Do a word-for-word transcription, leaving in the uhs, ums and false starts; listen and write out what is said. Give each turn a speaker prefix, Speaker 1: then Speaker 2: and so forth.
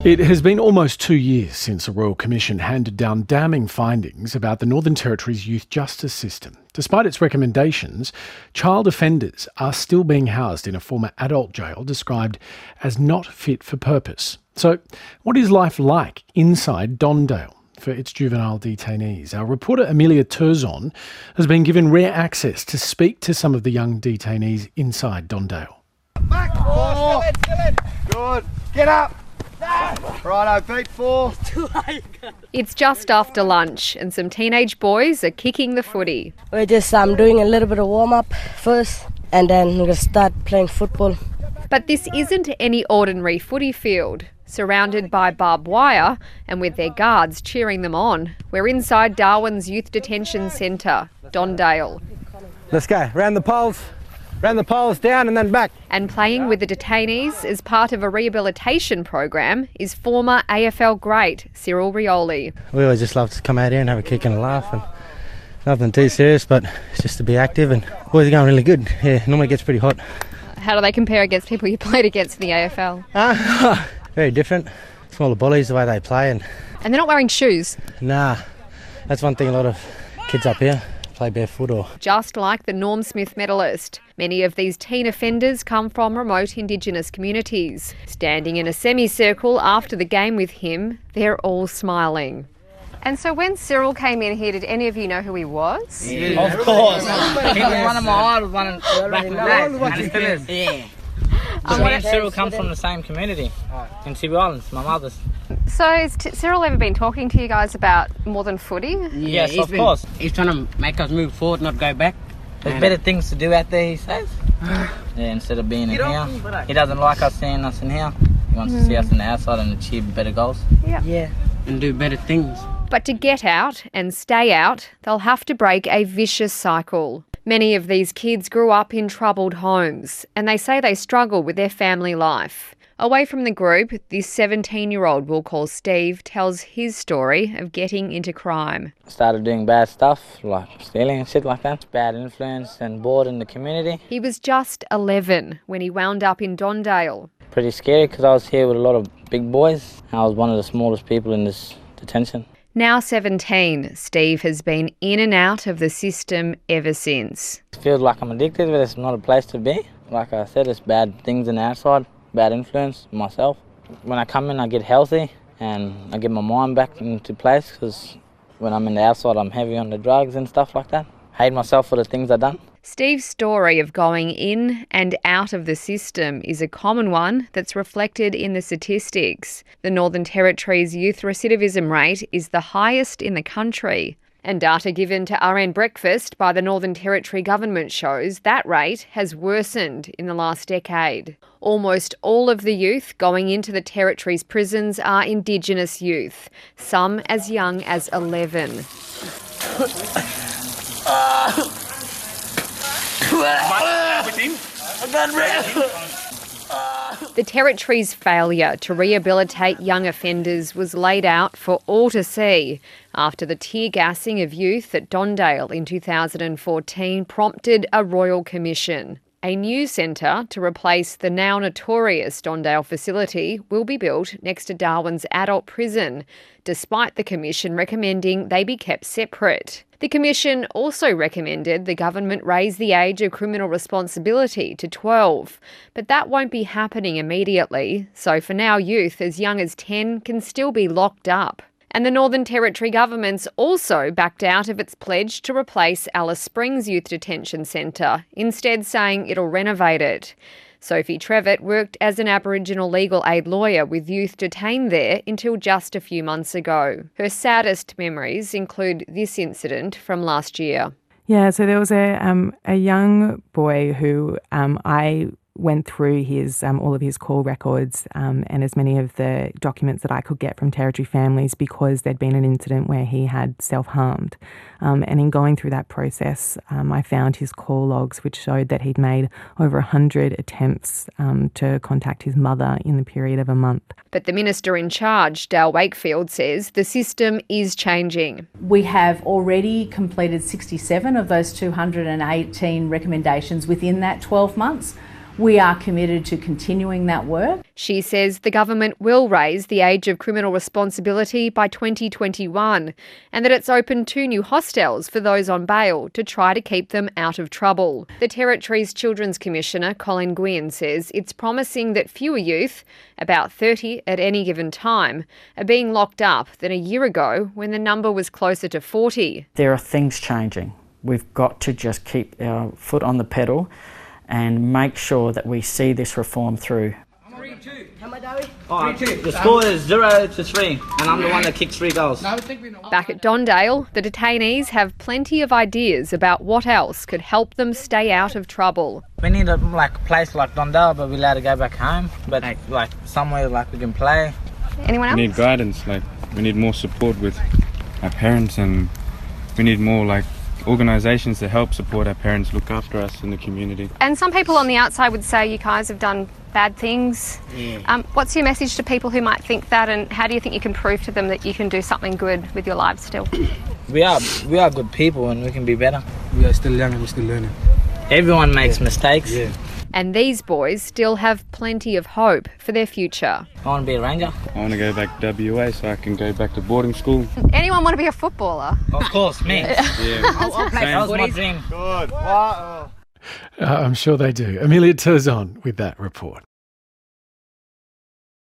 Speaker 1: It has been almost two years since a Royal Commission handed down damning findings about the Northern Territory's youth justice system. Despite its recommendations, child offenders are still being housed in a former adult jail described as not fit for purpose. So, what is life like inside Dondale for its juvenile detainees? Our reporter Amelia Turzon has been given rare access to speak to some of the young detainees inside Dondale.
Speaker 2: Back, four. Good. Get up. Righto, beat four.
Speaker 3: It's just after lunch and some teenage boys are kicking the footy.
Speaker 4: We're just um, doing a little bit of warm-up first and then we're going to start playing football.
Speaker 3: But this isn't any ordinary footy field. Surrounded by barbed wire and with their guards cheering them on, we're inside Darwin's Youth Detention Centre, Dondale.
Speaker 5: Let's go, round the poles. Round the poles, down and then back.
Speaker 3: And playing with the detainees as part of a rehabilitation program is former A F L great Cyril Rioli.
Speaker 5: We always just love to come out here and have a kick and a laugh, and nothing too serious, but it's just to be active, and boys are going really good. Yeah, normally it gets pretty hot.
Speaker 3: How do they compare against people you played against in the A F L?
Speaker 5: Uh, very different. Smaller bullies, the way they play. And,
Speaker 3: and they're not wearing shoes?
Speaker 5: Nah, that's one thing a lot of kids up here play barefoot or...
Speaker 3: Just like the Norm Smith medalist, many of these teen offenders come from remote Indigenous communities. Standing in a semicircle after the game with him, they're all smiling. And so when Cyril came in here, did any of you know who he was?
Speaker 6: Yeah. Of course. He was one of my idols, one of back in the day. And he still is. Yeah. So me and Cyril come from the same community in Tibby Islands, my mother's.
Speaker 3: So has T- Cyril ever been talking to you guys about more than footy?
Speaker 6: Yeah, yes, of been, course.
Speaker 7: He's trying to make us move forward, not go back.
Speaker 6: There's better things to do out there, he says. Yeah, instead of being in here. He doesn't like us seeing us in here. He wants mm. to see us in the outside and achieve better goals.
Speaker 3: Yeah.
Speaker 7: Yeah, and do better things.
Speaker 3: But to get out and stay out, they'll have to break a vicious cycle. Many of these kids grew up in troubled homes, and they say they struggle with their family life. Away from the group, this seventeen-year-old we'll call Steve tells his story of getting into crime.
Speaker 6: Started doing bad stuff, like stealing and shit like that. Bad influence and bored in the community.
Speaker 3: He was just eleven when he wound up in Dondale.
Speaker 6: Pretty scary because I was here with a lot of big boys. I was one of the smallest people in this detention.
Speaker 3: Now seventeen, Steve has been in and out of the system ever since.
Speaker 6: It feels like I'm addicted, but it's not a place to be. Like I said, it's bad things on the outside. Bad influence myself. When I come in, I get healthy and I get my mind back into place, because when I'm in the outside, I'm heavy on the drugs and stuff like that. I hate myself for the things I've done.
Speaker 3: Steve's story of going in and out of the system is a common one that's reflected in the statistics. The Northern Territory's youth recidivism rate is the highest in the country. And data given to R N Breakfast by the Northern Territory government shows that rate has worsened in the last decade. Almost all of the youth going into the Territory's prisons are Indigenous youth, some as young as eleven. The Territory's failure to rehabilitate young offenders was laid out for all to see after the tear gassing of youth at Dondale in two thousand fourteen prompted a Royal Commission. A new centre to replace the now notorious Dondale facility will be built next to Darwin's adult prison, despite the Commission recommending they be kept separate. The Commission also recommended the government raise the age of criminal responsibility to twelve, but that won't be happening immediately, so for now youth as young as ten can still be locked up. And the Northern Territory government's also backed out of its pledge to replace Alice Springs Youth Detention Centre, instead saying it'll renovate it. Sophie Trevitt worked as an Aboriginal legal aid lawyer with youth detained there until just a few months ago. Her saddest memories include this incident from last year.
Speaker 8: Yeah, so there was a um, a young boy who um, I went through his um, all of his call records um, and as many of the documents that I could get from Territory families, because there'd been an incident where he had self-harmed. Um, and in going through that process, um, I found his call logs, which showed that he'd made over one hundred attempts um, to contact his mother in the period of a month.
Speaker 3: But the minister in charge, Dale Wakefield, says the system is changing.
Speaker 9: We have already completed sixty-seven of those two hundred eighteen recommendations within that twelve months. We are committed to continuing that work.
Speaker 3: She says the government will raise the age of criminal responsibility by twenty twenty-one and that it's opened two new hostels for those on bail to try to keep them out of trouble. The Territory's Children's Commissioner, Colin Gwynn, says it's promising that fewer youth, about thirty at any given time, are being locked up than a year ago when the number was closer to forty.
Speaker 10: There are things changing. We've got to just keep our foot on the pedal and make sure that we see this reform through.
Speaker 2: three two. Oh, the score is zero to three, and I'm the one that kicked three goals.
Speaker 3: Back at Dondale, the detainees have plenty of ideas about what else could help them stay out of trouble.
Speaker 6: We need a like place like Dondale, but we're allowed to go back home. But like, like somewhere like we can play.
Speaker 3: Anyone else?
Speaker 11: We need guidance. Like we need more support with our parents, and we need more like organisations to help support our parents, look after us in the community.
Speaker 3: And some people on the outside would say you guys have done bad things.
Speaker 6: Yeah.
Speaker 3: Um, what's your message to people who might think that, and how do you think you can prove to them that you can do something good with your lives still?
Speaker 6: We are we are good people and we can be better.
Speaker 5: We are still young and we're still learning.
Speaker 6: Everyone makes yeah. mistakes.
Speaker 5: Yeah.
Speaker 3: And these boys still have plenty of hope for their future.
Speaker 6: I want to be a ranger.
Speaker 11: I want to go back to W A so I can go back to boarding school.
Speaker 3: Anyone want to be a footballer?
Speaker 6: Of course, me.
Speaker 11: Yeah.
Speaker 6: I'll, I'll play. That was my dream.
Speaker 2: Good. Wow.
Speaker 1: Uh, I'm sure they do. Amelia Terzon with that report.